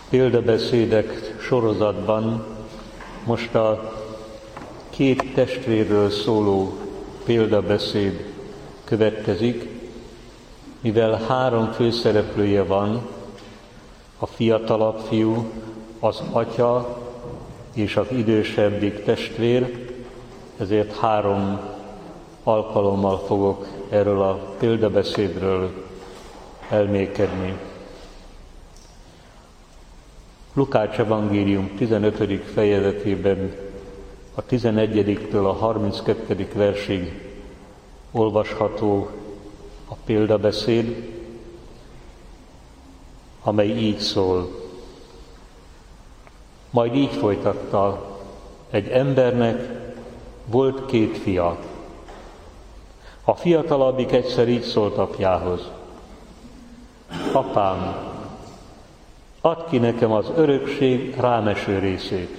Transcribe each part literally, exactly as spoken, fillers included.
Példabeszédek sorozatban most a két testvérről szóló példabeszéd következik, mivel három főszereplője van, a fiatalabb fiú, az atya és az idősebbik testvér, ezért három alkalommal fogok erről a példabeszédről elmékedni. Lukács evangélium tizenötödik fejezetében a tizenegyediktől a harminckettedik versig olvasható a példabeszéd, amely így szól. Majd így folytatta: egy embernek volt két fia. A fiatalabbik egyszer így szólt apjához: apám, add ki nekem az örökség rámeső részét.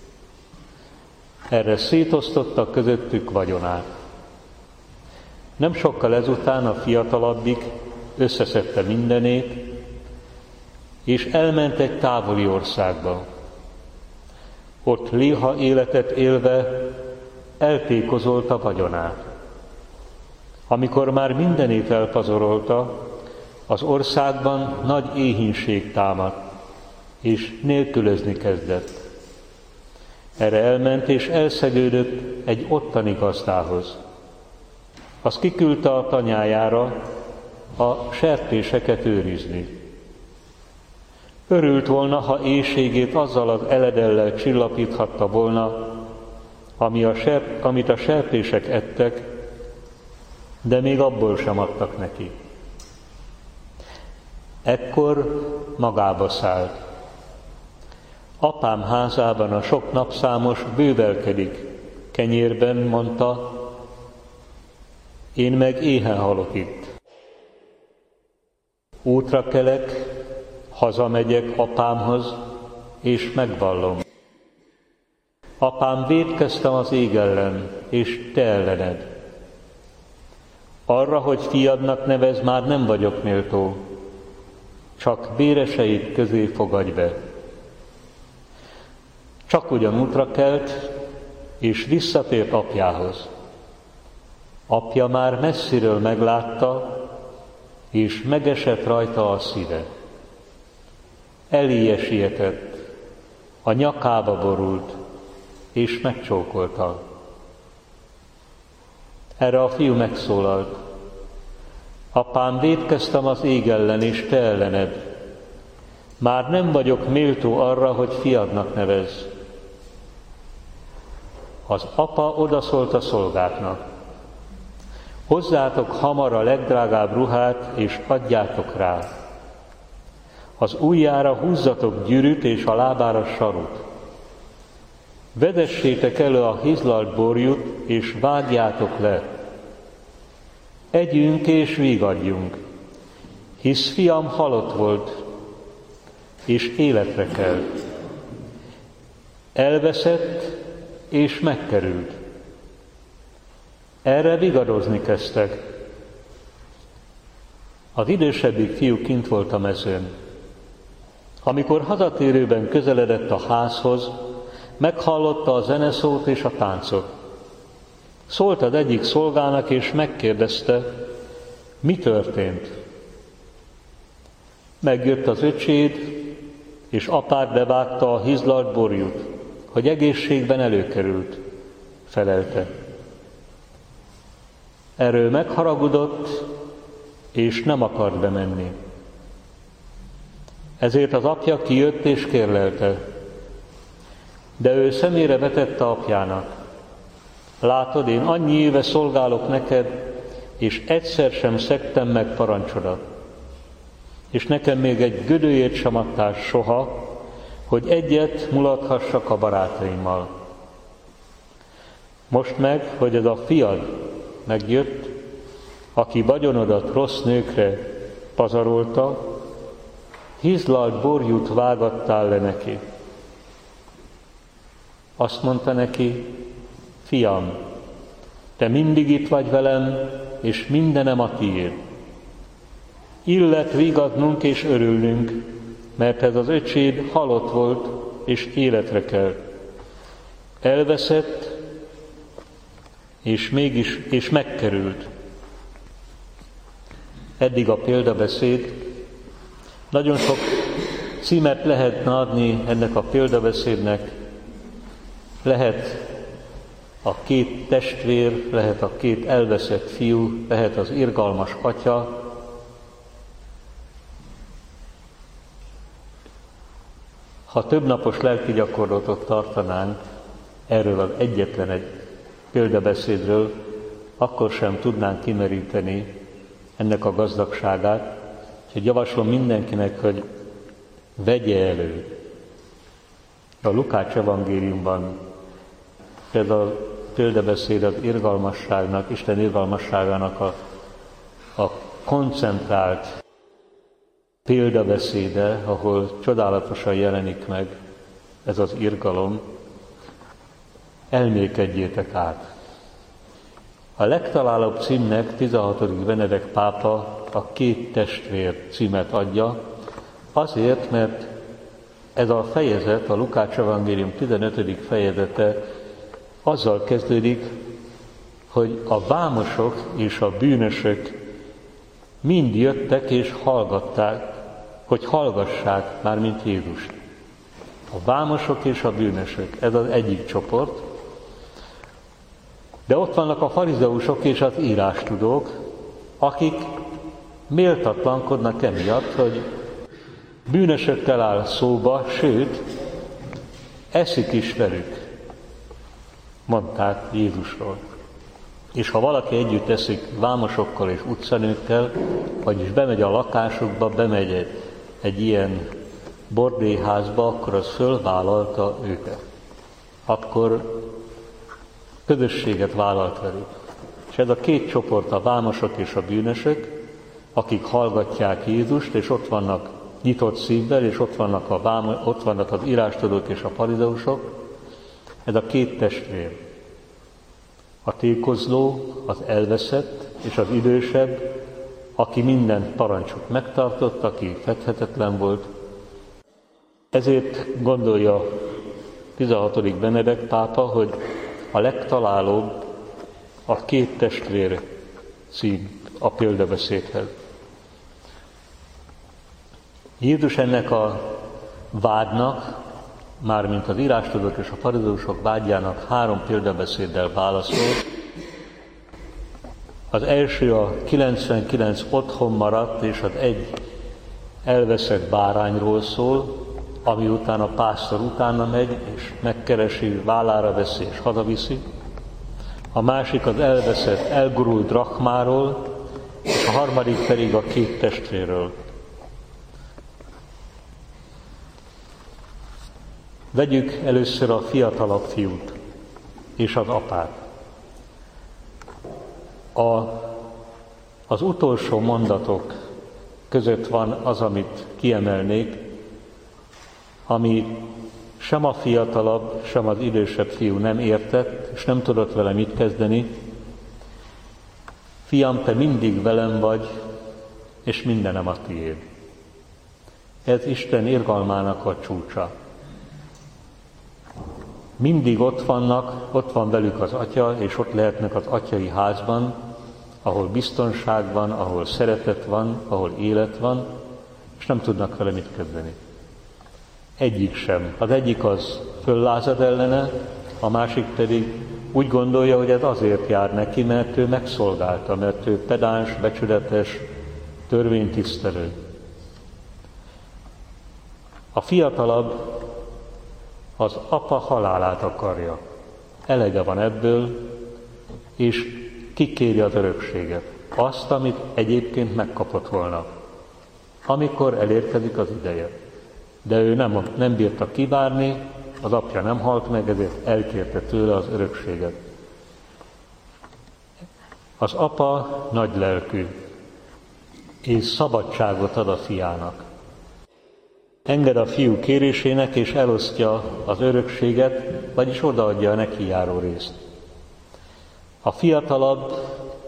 Erre szétosztotta közöttük vagyonát. Nem sokkal ezután a fiatalabbik összeszedte mindenét, és elment egy távoli országba. Ott léha életet élve eltékozolta vagyonát. Amikor már mindenét elpazarolta, az országban nagy éhínség támadt, és nélkülözni kezdett. Erre elment és elszegődött egy ottani gazdához. Az kiküldte a tanyájára a sertéseket őrizni. Örült volna, ha éhségét azzal az eledellel csillapíthatta volna, ami a sert, amit a sertések ettek, de még abból sem adtak neki. Ekkor magába szállt. Apám házában a sok napszámos bővelkedik, kenyérben, mondta, én meg éhen halok itt. Útra kelek, hazamegyek apámhoz, és megvallom. Apám, vétkeztem az ég ellen, és te ellened. Arra, hogy fiadnak nevez, már nem vagyok méltó, csak béreseid közé fogadj be. Csak ugyan útra kelt, és visszatért apjához. Apja már messziről meglátta, és megesett rajta a szíve. Eléje sietett, a nyakába borult, és megcsókolta. Erre a fiú megszólalt: apám, vétkeztem az ég ellen, és te ellened. Már nem vagyok méltó arra, hogy fiadnak nevez. Az apa odaszólt a szolgáknak: hozzátok hamar a legdrágább ruhát, és adjátok rá. Az ujjára húzzatok gyűrűt, és a lábára sarut. Vedessétek elő a hizlalt borjút, és vágjátok le. Együnk és vígadjunk, hisz fiam halott volt, és életre kelt. Elveszett, és megkerült. Erre vigadozni kezdtek. Az idősebbik fiú kint volt a mezőn. Amikor hazatérőben közeledett a házhoz, meghallotta a zeneszót és a táncot. Szólt az egyik szolgának, és megkérdezte, mi történt. Megjött az öcséd, és apád bevágta a hizlalt borjút, hogy egészségben előkerült, felelte. Erről megharagudott, és nem akart bemenni. Ezért az apja kijött és kérlelte, de ő szemére vetette apjának. Látod, én annyi éve szolgálok neked, és egyszer sem szegtem meg parancsodat. És nekem még egy gödőjét sem adtál soha, hogy egyet mulathassak a barátaimmal. Most meg, hogy ez a fiad megjött, aki vagyonodat rossz nőkre pazarolta, hizlalt borjút vágattál le neki. Azt mondta neki, fiam, te mindig itt vagy velem, és mindenem a tiéd. Illet vigadnunk és örülnünk, mert ez az öcséd halott volt, és életre kelt. Elveszett, és mégis, és megkerült. Eddig a példabeszéd. Nagyon sok címet lehetne adni ennek a példabeszédnek. Lehet a két testvér, lehet a két elveszett fiú, lehet az irgalmas atya. Ha többnapos lelki gyakorlatot tartanánk erről az egyetlen egy példabeszédről, akkor sem tudnánk kimeríteni ennek a gazdagságát. Úgyhogy javaslom mindenkinek, hogy vegye elő. A Lukács evangéliumban ez a példabeszéd az irgalmasságnak, Isten irgalmasságának a, a koncentrált példabeszéde, ahol csodálatosan jelenik meg ez az irgalom. Elmékedjétek át. A legtalálóbb címnek tizenhatodik Benedek pápa a két testvér címet adja, azért, mert ez a fejezet, a Lukács evangélium tizenötödik fejezete azzal kezdődik, hogy a vámosok és a bűnösök mind jöttek és hallgatták, hogy hallgassák már, mint Jézust. A vámosok és a bűnösök, ez az egyik csoport, de ott vannak a farizeusok és az írástudók, akik méltatlankodnak emiatt, hogy bűnösökkel áll szóba, sőt, eszik is velük, mondták Jézusról. És ha valaki együtt eszik vámosokkal és utcanőkkel, vagyis bemegy a lakásukba, bemegy egy, egy ilyen bordélyházba, akkor az fölvállalta őket. Akkor közösséget vállalt velük. És ez a két csoport, a vámosok és a bűnösök, akik hallgatják Jézust, és ott vannak nyitott szívvel, és ott vannak, a vám, ott vannak az írástudók és a farizeusok, ez a két testvér. A tékozló, az elveszett, és az idősebb, aki minden parancsot megtartott, aki fedhetetlen volt. Ezért gondolja tizenhatodik Benedek pápa, hogy a legtalálóbb a két testvér cím a példabeszédhez. Jézus ennek a vádnak, mármint az írástudók és a farizeusok vágyának három példabeszéddel válaszol. Az első a kilencvenkilenc otthon maradt, és az egy elveszett bárányról szól, ami után a pásztor utána megy, és megkeresi, vállára veszi, és hazaviszi. A másik az elveszett, elgurult drachmáról, és a harmadik pedig a két testvérről. Vegyük először a fiatalabb fiút és az apát. A, az utolsó mondatok között van az, amit kiemelnék, ami sem a fiatalabb, sem az idősebb fiú nem értett, és nem tudott vele mit kezdeni. Fiam, te mindig velem vagy, és mindenem a tiéd. Ez Isten irgalmának a csúcsa. Mindig ott vannak, ott van velük az atya, és ott lehetnek az atyai házban, ahol biztonság van, ahol szeretet van, ahol élet van, és nem tudnak vele mit kezdeni. Egyik sem. Az egyik az föllázad ellene, a másik pedig úgy gondolja, hogy ez azért jár neki, mert ő megszolgálta, mert ő pedáns, becsületes, törvénytisztelő. A fiatalabb az apa halálát akarja. Elege van ebből, és kikéri az örökséget. Azt, amit egyébként megkapott volna, amikor elérkezik az ideje. De ő nem, nem bírta kivárni, az apja nem halt meg, ezért elkérte tőle az örökséget. Az apa nagylelkű, és szabadságot ad a fiának. Enged a fiú kérésének, és elosztja az örökséget, vagyis odaadja a neki járó részt. A fiatalabb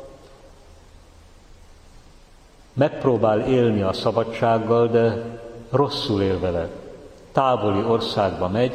megpróbál élni a szabadsággal, de rosszul él vele. Távoli országba megy,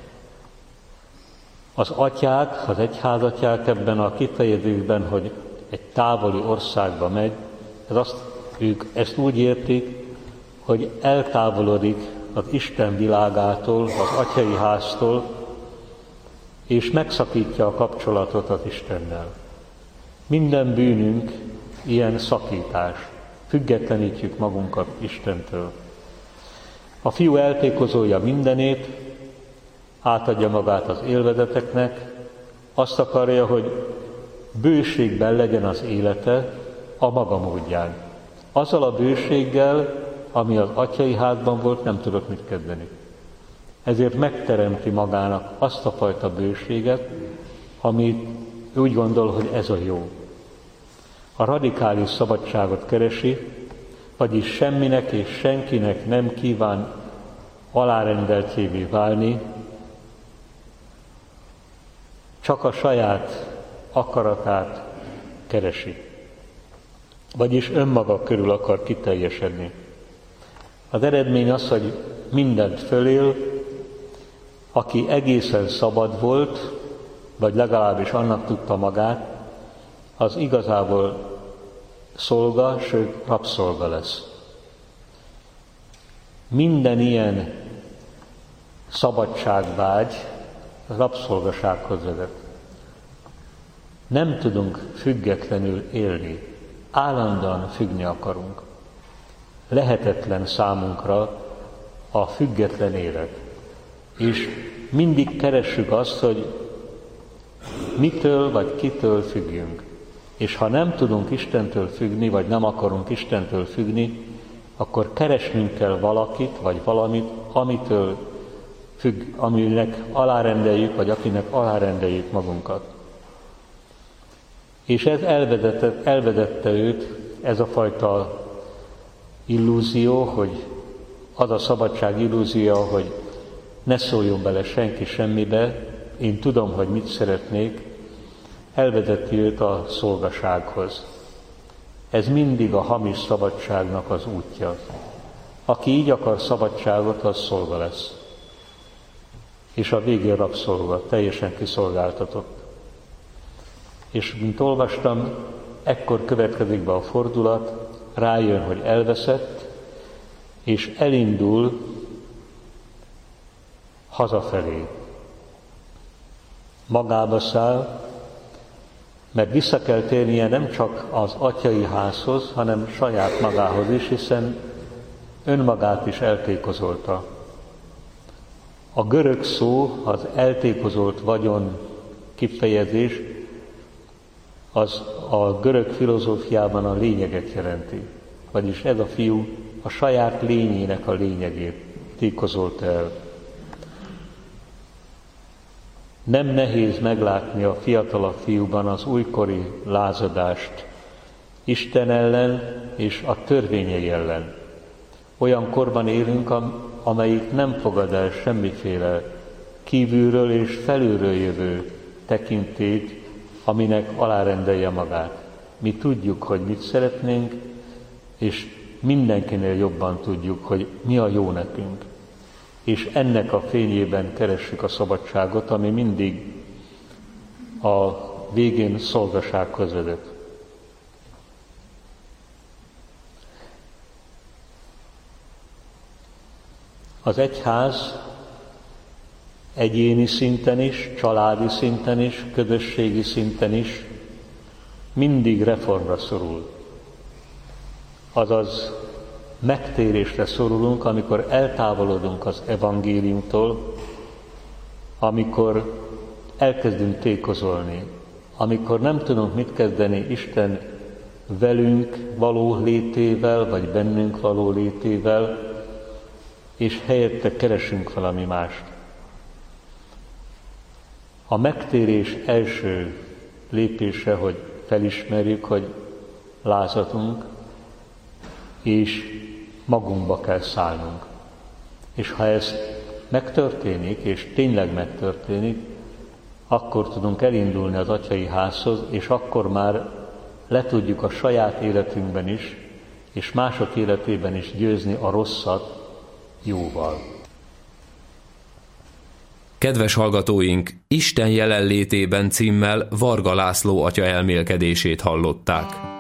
az atyák, az egyházatják ebben a kifejezésben, hogy egy távoli országba megy, ez azt, ők ezt úgy értik, hogy eltávolodik az Isten világától, az atyai háztól, és megszakítja a kapcsolatot az Istennel. Minden bűnünk ilyen szakítás. Függetlenítjük magunkat Istentől. A fiú eltékozolja mindenét, átadja magát az élvezeteknek, azt akarja, hogy bőségben legyen az élete a maga módján. Azzal a bőséggel, ami az atyai házban volt, nem tudok mit kezdeni. Ezért megteremti magának azt a fajta bőséget, amit úgy gondol, hogy ez a jó. A radikális szabadságot keresi, vagyis semminek és senkinek nem kíván alárendeltjévé válni, csak a saját akaratát keresi. Vagyis önmaga körül akar kiteljesedni. Az eredmény az, hogy mindent fölél, aki egészen szabad volt, vagy legalábbis annak tudta magát, az igazából szolga, sőt rabszolga lesz. Minden ilyen szabadságvágy rabszolgasághoz vezet. Nem tudunk függetlenül élni, állandóan függni akarunk. Lehetetlen számunkra a független élet. És mindig keressük azt, hogy mitől vagy kitől függjünk. És ha nem tudunk Istentől függni, vagy nem akarunk Istentől függni, akkor keresnünk kell valakit, vagy valamit, amitől függ, aminek alárendeljük, vagy akinek alárendeljük magunkat. És ez elvezette, elvezette őt, ez a fajta illúzió, hogy az a szabadság illúzió, hogy ne szóljon bele senki semmibe, én tudom, hogy mit szeretnék, elvezeti őt a szolgasághoz. Ez mindig a hamis szabadságnak az útja. Aki így akar szabadságot, az szolga lesz. És a végén rabszolga, teljesen kiszolgáltatott. És mint olvastam, ekkor következik be a fordulat, rájön, hogy elveszett, és elindul hazafelé. Magába száll, mert vissza kell térnie nem csak az atyai házhoz, hanem saját magához is, hiszen önmagát is eltékozolta. A görög szó, az eltékozolt vagyon kifejezés, az a görög filozófiában a lényeget jelenti. Vagyis ez a fiú a saját lényének a lényegét tékozolta el. Nem nehéz meglátni a fiatalabb fiúban az újkori lázadást Isten ellen és a törvényei ellen. Olyan korban élünk, amelyik nem fogad el semmiféle kívülről és felülről jövő tekintét, aminek alárendelje magát. Mi tudjuk, hogy mit szeretnénk, és mindenkinél jobban tudjuk, hogy mi a jó nekünk. És ennek a fényében keressük a szabadságot, ami mindig a végén szolgasághoz vezet. Az egyház egyéni szinten is, családi szinten is, közösségi szinten is mindig reformra szorul. Azaz megtérésre szorulunk, amikor eltávolodunk az evangéliumtól, amikor elkezdünk tékozolni, amikor nem tudunk mit kezdeni Isten velünk való létével, vagy bennünk való létével, és helyette keresünk valami mást. A megtérés első lépése, hogy felismerjük, hogy lázatunk, és magunkba kell szállnunk. És ha ez megtörténik, és tényleg megtörténik, akkor tudunk elindulni az atyai házhoz, és akkor már le tudjuk a saját életünkben is, és mások életében is győzni a rosszat, jóval. Kedves hallgatóink, Isten jelenlétében címmel Varga László atya elmélkedését hallották.